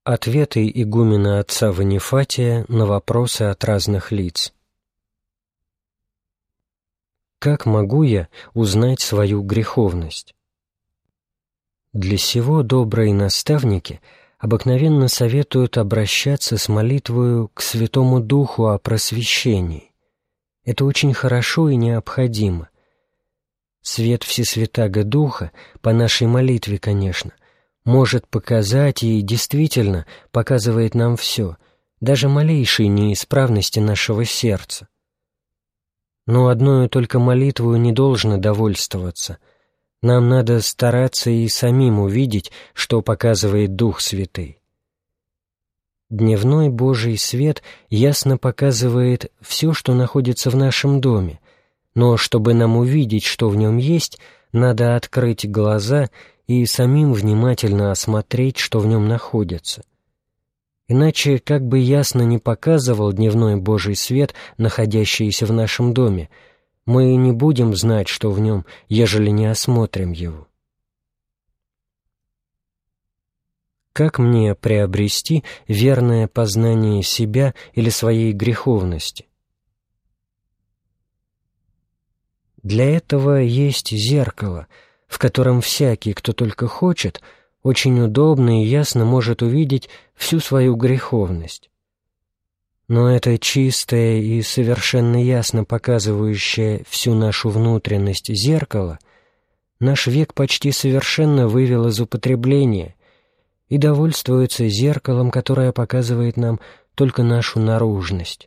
Ответы игумена отца Ванифатия на вопросы от разных лиц. Как могу я узнать свою греховность? Для сего добрые наставники обыкновенно советуют обращаться с молитвою к Святому Духу о просвещении. Это очень хорошо и необходимо. Свет Всесвятаго Духа, по нашей молитве, конечно, может показать и действительно показывает нам все, даже малейшие неисправности нашего сердца. Но одною только молитвою не должно довольствоваться. Нам надо стараться и самим увидеть, что показывает Дух Святый. Дневной Божий свет ясно показывает все, что находится в нашем доме, но чтобы нам увидеть, что в нем есть, надо открыть глаза и самим внимательно осмотреть, что в нем находится. Иначе, как бы ясно не показывал дневной Божий свет, находящийся в нашем доме, мы не будем знать, что в нем, ежели не осмотрим его. Как мне приобрести верное познание себя или своей греховности? Для этого есть зеркало, в котором всякий, кто только хочет, очень удобно и ясно может увидеть всю свою греховность. Но это чистое и совершенно ясно показывающее всю нашу внутренность зеркало наш век почти совершенно вывел из употребления и довольствуется зеркалом, которое показывает нам только нашу наружность.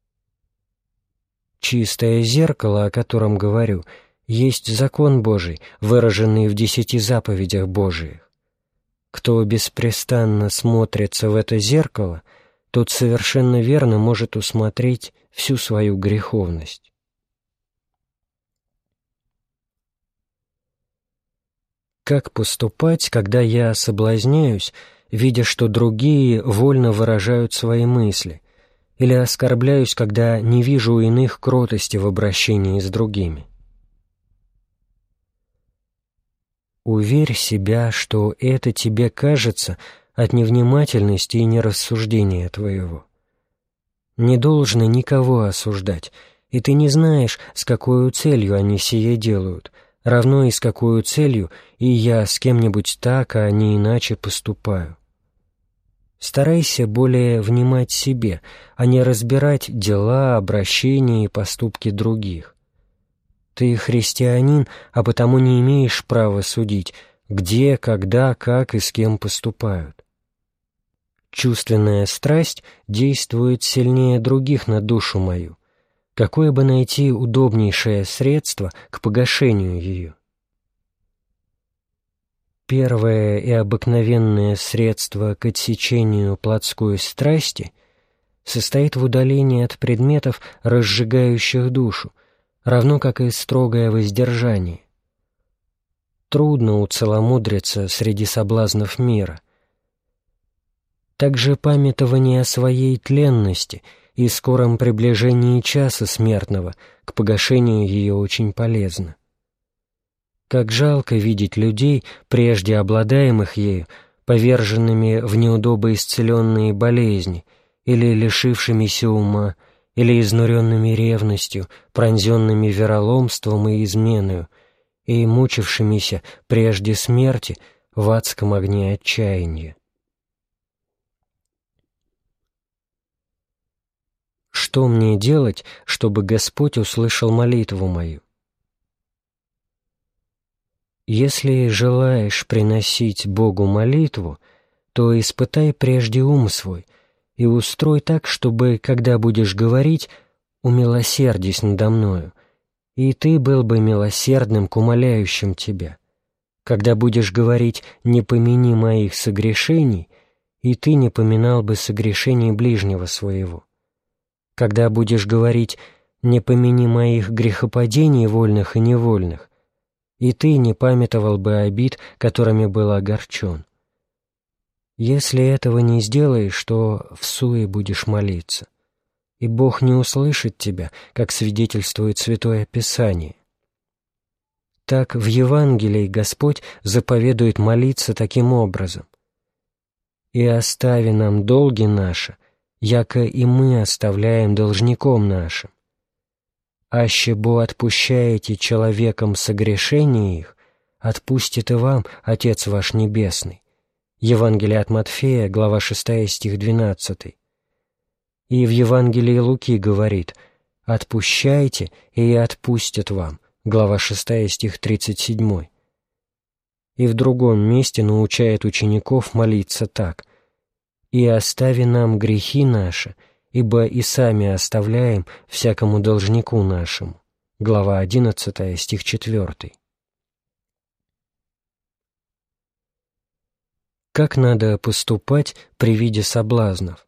Чистое зеркало, о котором говорю, есть закон Божий, выраженный в 10 заповедях Божиих. Кто беспрестанно смотрится в это зеркало, тот совершенно верно может усмотреть всю свою греховность. Как поступать, когда я соблазняюсь, видя, что другие вольно выражают свои мысли, или оскорбляюсь, когда не вижу у иных кротости в обращении с другими? Уверь себя, что это тебе кажется от невнимательности и нерассуждения твоего. Не должно никого осуждать, и ты не знаешь, с какой целью они сие делают, равно и с какой целью и я с кем-нибудь так, а не иначе поступаю. Старайся более внимать себе, а не разбирать дела, обращения и поступки других. Ты христианин, а потому не имеешь права судить, где, когда, как и с кем поступают. Чувственная страсть действует сильнее других на душу мою. Какое бы найти удобнейшее средство к погашению ее? Первое и обыкновенное средство к отсечению плотской страсти состоит в удалении от предметов, разжигающих душу, равно как и строгое воздержание. Трудно уцеломудриться среди соблазнов мира. Также памятование о своей тленности и скором приближении часа смертного к погашению ее очень полезно. Как жалко видеть людей, прежде обладаемых ею, поверженными в неудобоисцеленные болезни или лишившимися ума, или изнуренными ревностью, пронзенными вероломством и изменою, и мучившимися прежде смерти в адском огне отчаяния. Что мне делать, чтобы Господь услышал молитву мою? Если желаешь приносить Богу молитву, то испытай прежде ум свой и устрой так, чтобы, когда будешь говорить, умилосердись надо мною, и ты был бы милосердным к умоляющим тебя. Когда будешь говорить «не помяни моих согрешений», и ты не поминал бы согрешений ближнего своего. Когда будешь говорить «не помяни моих грехопадений вольных и невольных», и ты не памятовал бы обид, которыми был огорчен. Если этого не сделаешь, то всуе будешь молиться, и Бог не услышит тебя, как свидетельствует Святое Писание. Так в Евангелии Господь заповедует молиться таким образом: И остави нам долги наши, яко и мы оставляем должником нашим. Аще бо отпущаете человекам согрешения их, отпустит и вам Отец ваш Небесный». Евангелие от Матфея, глава 6, стих 12. И в Евангелии Луки говорит: «Отпущайте, и отпустят вам», глава 6, стих 37. И в другом месте научает учеников молиться так: «И остави нам грехи наши, ибо и сами оставляем всякому должнику нашему», глава 11, стих 4. Как надо поступать при виде соблазнов?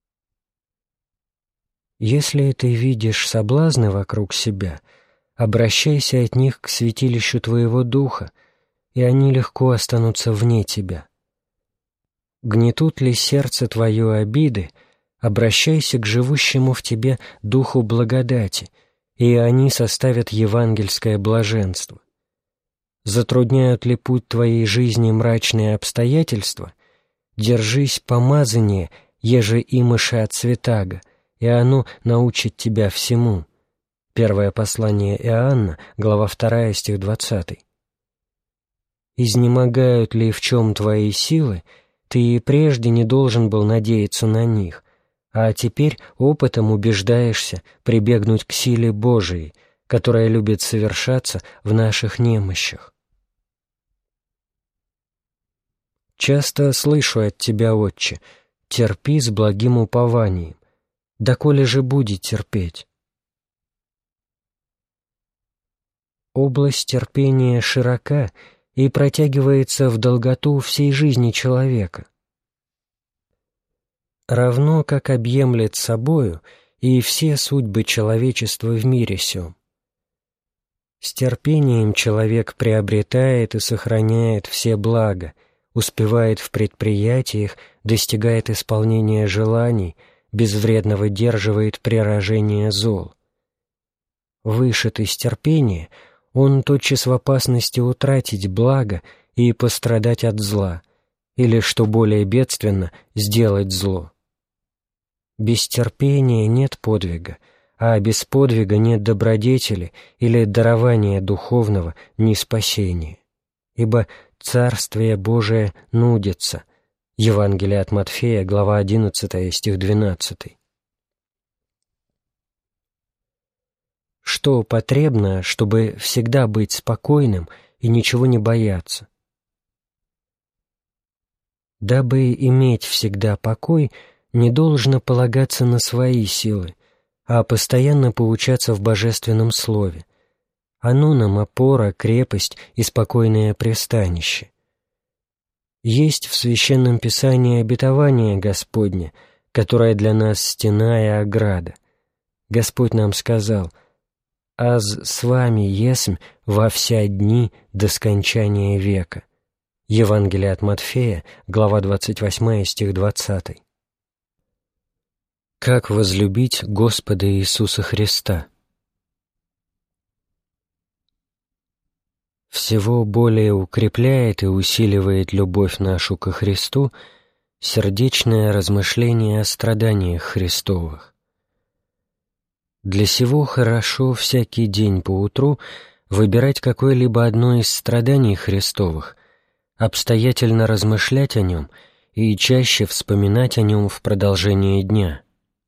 Если ты видишь соблазны вокруг себя, обращайся от них к святилищу твоего духа, и они легко останутся вне тебя. Гнетут ли сердце твое обиды, обращайся к живущему в тебе духу благодати, и они составят евангельское блаженство. Затрудняют ли путь твоей жизни мрачные обстоятельства? Держись помазания, еже имыши от святаго, и оно научит тебя всему. Первое послание Иоанна, глава 2, стих 20. Изнемогают ли в чем твои силы, ты и прежде не должен был надеяться на них, а теперь опытом убеждаешься прибегнуть к силе Божией, которая любит совершаться в наших немощах. Часто слышу от тебя, Отче: терпи с благим упованием. Доколе же будет терпеть? Область терпения широка и протягивается в долготу всей жизни человека. Равно как объемлет собою и все судьбы человечества в мире сём. С терпением человек приобретает и сохраняет все блага, успевает в предприятиях, достигает исполнения желаний, безвредно выдерживает преражение зол. Вышед из терпения, он тотчас в опасности утратить благо и пострадать от зла, или, что более бедственно, сделать зло. Без терпения нет подвига, а без подвига нет добродетели или дарования духовного, ни спасения. Ибо Царствие Божие нудится. Евангелие от Матфея, глава 11, стих 12. Что потребно, чтобы всегда быть спокойным и ничего не бояться? Дабы иметь всегда покой, не должно полагаться на свои силы, а постоянно поучаться в Божественном Слове. Оно нам опора, крепость и спокойное пристанище. Есть в Священном Писании обетование Господне, которое для нас стена и ограда. Господь нам сказал: «Аз с вами есмь во вся дни до скончания века». Евангелие от Матфея, глава 28, стих 20. Как возлюбить Господа Иисуса Христа? Всего более укрепляет и усиливает любовь нашу ко Христу сердечное размышление о страданиях Христовых. Для сего хорошо всякий день поутру выбирать какое-либо одно из страданий Христовых, обстоятельно размышлять о нем и чаще вспоминать о нем в продолжении дня.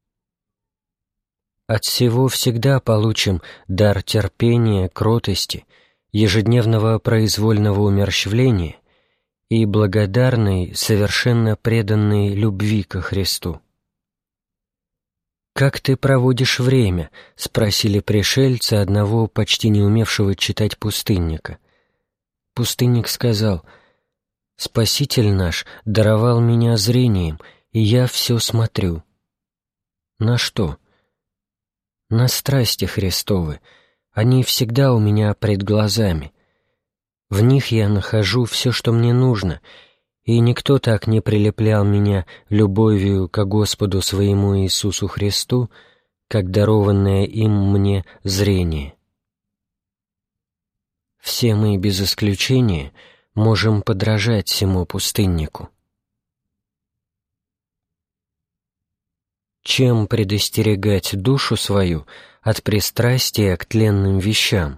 От сего всегда получим дар терпения, кротости, ежедневного произвольного умерщвления и благодарной, совершенно преданной любви ко Христу. «Как ты проводишь время?» — спросили пришельцы одного почти не умевшего читать пустынника. Пустынник сказал: «Спаситель наш даровал меня зрением, и я все смотрю». На что? На страсти Христовы. Они всегда у меня пред глазами. В них я нахожу все, что мне нужно, и никто так не прилеплял меня любовью ко Господу своему Иисусу Христу, как дарованное им мне зрение. Все мы без исключения можем подражать сему пустыннику. чем предостерегать душу свою от пристрастия к тленным вещам.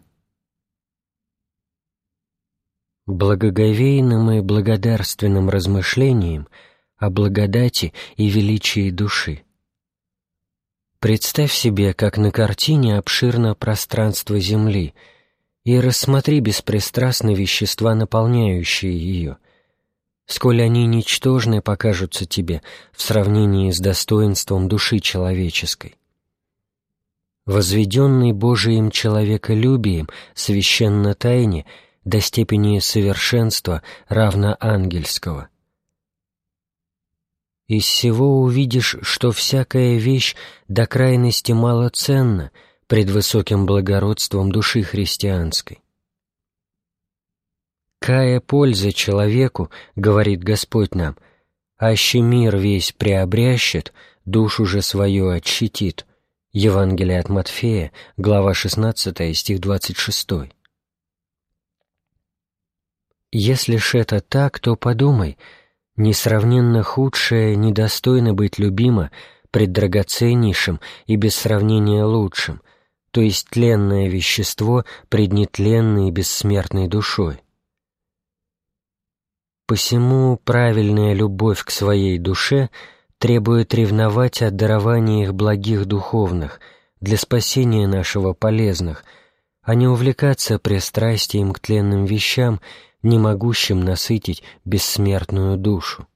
Благоговейным и благодарственным размышлением о благодати и величии души. Представь себе, как на картине обширно пространство Земли, и рассмотри беспристрастно вещества, наполняющие ее. Сколь они ничтожны покажутся тебе в сравнении с достоинством души человеческой. Возведенный Божиим человеколюбием священно тайне до степени совершенства равно ангельского. Из сего увидишь, что всякая вещь до крайности малоценна пред высоким благородством души христианской. «Кая польза человеку, — говорит Господь нам, — аще мир весь приобрящет, душу же свою отщитит». Евангелие от Матфея, глава 16, стих 26. Если ж это так, то подумай, несравненно худшее недостойно быть любимо пред драгоценнейшим и без сравнения лучшим, то есть тленное вещество пред нетленной и бессмертной душой. Посему правильная любовь к своей душе требует ревновать о дарованиях благих духовных, для спасения нашего полезных, а не увлекаться пристрастием к тленным вещам, не могущим насытить бессмертную душу.